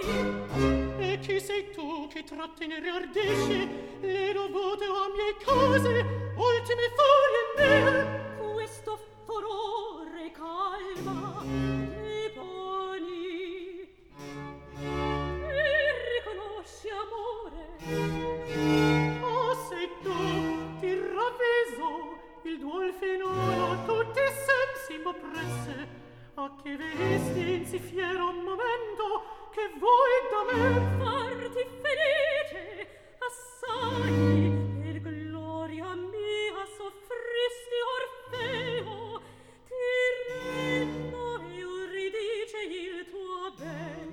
E chi sei tu che trattenere ardisci le dovute a miei cose, ultime furie mie? Questo furore calma ti poni e riconosci amore. Oh, sei tu, ti ravviso, il duol finora tutti i sensi m'oppresse, a che vesti in si fiero momento che vuoi da me farti felice assai, per gloria mia soffristi Orfeo, ti rendo e ridice il tuo bel